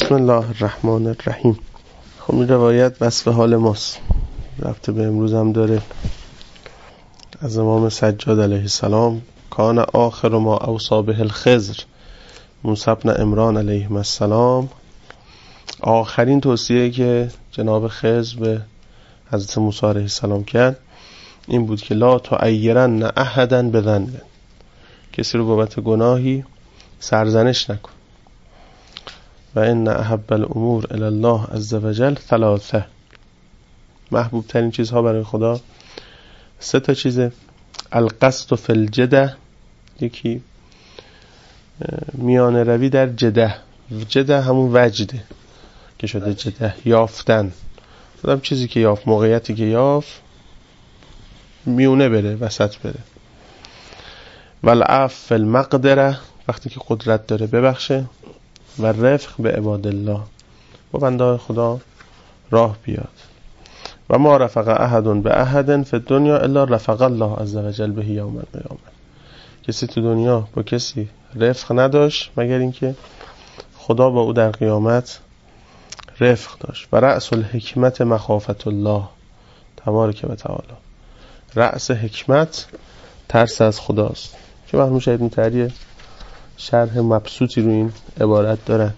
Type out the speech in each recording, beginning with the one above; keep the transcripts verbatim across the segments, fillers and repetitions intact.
بسم الله الرحمن الرحیم. خب این روایت وصف حال ماست، ربط به امروز هم داره. از امام سجاد علیه السلام: کان آخر ما اوصی به الخضر موسی بن عمران علیه السلام. آخرین توصیه که جناب خضر به حضرت موسی علیه السلام کرد این بود که لا تعیرن احدا بذنب، کسی رو بابت گناهی سرزنش نکن. و ان احب الامور الی الله عز وجل ثلاثه، محبوب ترین چیزها برای خدا سه تا چیزه: القصد فی الجده، یکی میان روی در جده، جده همون وجده که شده جده، یافتن. آدم چیزی که یافت، موقعیتی که یافت، میونه بره، وسط بره. والعفو فی المقدره، وقتی که قدرت داره ببخشه. و رفق به عباد الله، با بنده خدا راه بیاد. و ما رفق احد به احد فی الدنیا الا رفق الله عز وجل به یوم القیامه. کسی تو دنیا با کسی رفق نداشت مگر اینکه خدا با او در قیامت رفق داشت. و رأس الحکمت مخافت الله تبارک و تعالی، رأس حکمت ترس از خداست، که مرحوم شهید مطهری شرح مبسوطی رو این عبارت دارن.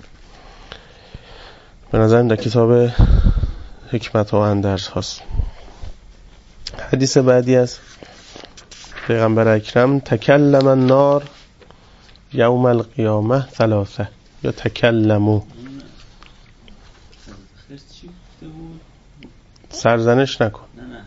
به نظرم در کتاب حکمت و اندرز هست. حدیث بعدی از پیغمبر اکرم: تکلم النار یوم القیامه ثلاثه، یا تکلمو، سرزنش نکن.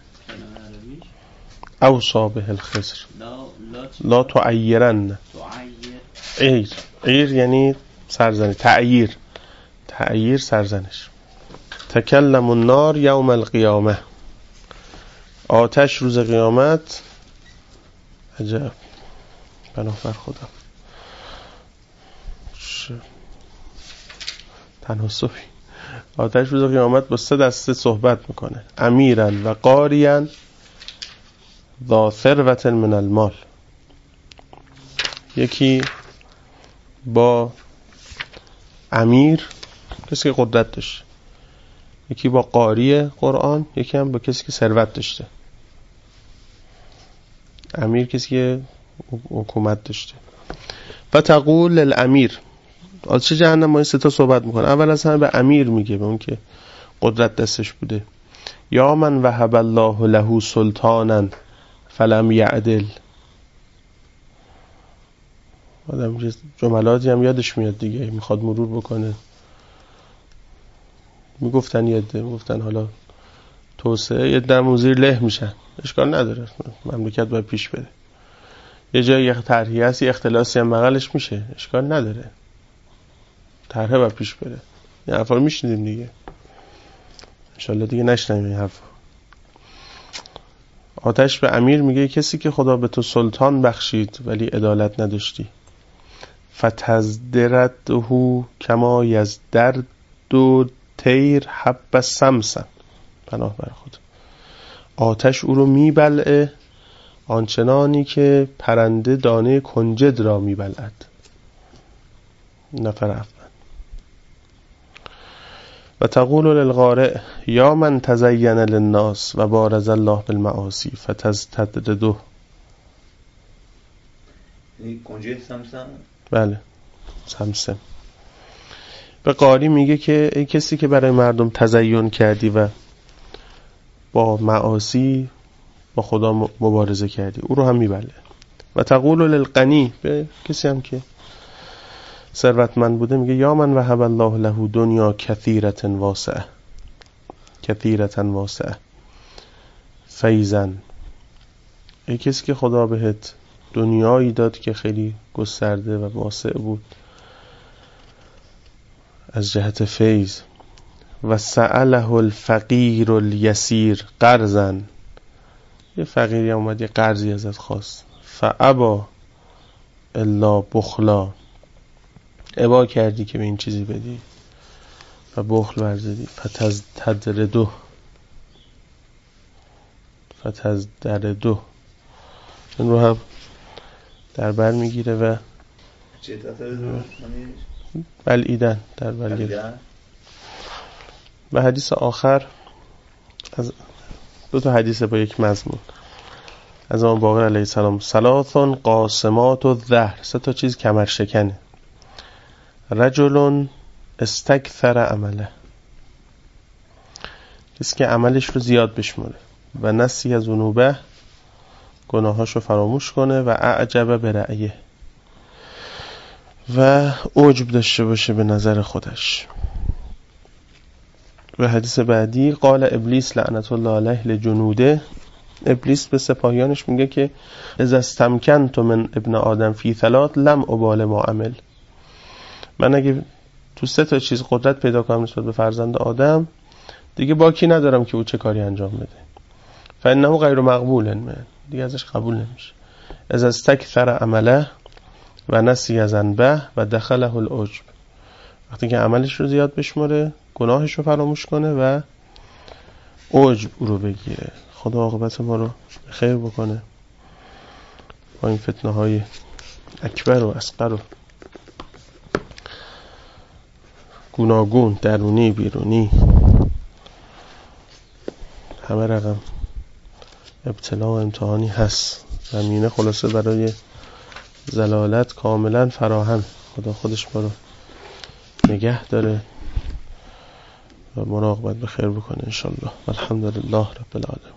اوصی به الخضر لا تعیرن، عیر عیر یعنی سرزنش، تعییر تعییر سرزنش. تکلم النار یوم القیامه، آتش روز قیامت. عجب، پناه بر خدا، تناسبی. آتش روز قیامت با سه دسته صحبت میکنه: امیرن و قارین ذا ثروت من المال. یکی با امیر، کسی که قدرت داشته، یکی با قاری قرآن، یکی هم با کسی که ثروت داشته. امیر کسی که حکومت داشته. فتقول للامیر، آتش جهنم ما این سه تا صحبت میکنه. اول از همه به امیر میگه، به اون که قدرت دستش بوده: یا من وهب الله له سلطانا فلم یعدل. آدم جملاتی هم یادش میاد دیگه، میخواد مرور بکنه. میگفتن یاده، میگفتن حالا توسعه، یه دم زیر له میشن، اشکال نداره، مملکت باید پیش بره. یه جایی یه طرحی هست، یه اختلاسی هم بغلش میشه، اشکال نداره، طرحه باید پیش بره. این حرفا رو میشنیدیم دیگه، انشالله دیگه نشنیم این حرفا. آتش به امیر میگه کسی که خدا به تو سلطان بخشید ولی عدالت نداشتی، فتزدرده کما یزدرد تیر حب سمسم، پناه بر خود، آتش او رو میبلعه آنچنانی که پرنده دانه کنجد را میبلعد. نفر اول. و تقول للغارع یا من تزین للناس و بارز الله بالمعاصی فتزدرده. این کنجد سمسم؟ بله، سمسم. به قاری میگه که ای کسی که برای مردم تزین کردی و با معاصی با خدا مبارزه کردی، او رو هم میبله. و تقول للغنی، به کسی هم که ثروتمند بوده میگه یا من وهب الله له دنیا کثیرة واسعه کثیرة واسعه فیزن. ای کسی که خدا بهت دنیایی داد که خیلی گسترده و واسع بود از جهت فیض. و سأله الفقیر الیسیر قرضا، یه فقیری هم اومد یه قرضی ازت خواست، فابا الا بخلا، ابا کردی که به این چیزی بدی و بخل ورزیدی. فتزدرده فتزدرده، این رو هم در بر میگیره و چه تفسیر بلعیدن، در بلعیدن و حدیث آخر از دو تا حدیث با یک مضمون از امام باقر علیه السلام: ثلاث قاسمات الظهر، سه تا چیز کمر شکنه. رجل استکثر عمله، کسی که عملش رو زیاد بشماره. و نسی از ذنوبه، گناهاش رو فراموش کنه. و اعجب برأیه، و عجب داشته باشه به نظر خودش. و حدیث بعدی: قال ابلیس لعنت الله علیه لجنوده، ابلیس به سپاهیانش میگه که اذا استمکنت من ابن آدم فی ثلاث لم ابال ما عمل، من اگه تو سه تا چیز قدرت پیدا کنم نسبت به فرزند آدم، دیگه باکی ندارم که او چه کاری انجام بده. فانه غیر مقبول، من دیگه ازش قبول نمیشه. اذا استکثر عمله و نسی ذنبه و دخله العجب، وقتی که عملش رو زیاد بشماره، گناهش رو فراموش کنه و عجب او رو بگیره. خدا عاقبت ما رو خیر بکنه با این فتنه های اکبر و اصغر و گوناگون، درونی بیرونی، همه رقم ابتلا و امتحانی هست. زمینه خلاصه برای زلالت کاملا فراهم. خدا خودش ما رو نگه داره و مراقبت به خیر بکنه انشالله. الحمدلله رب العالمین.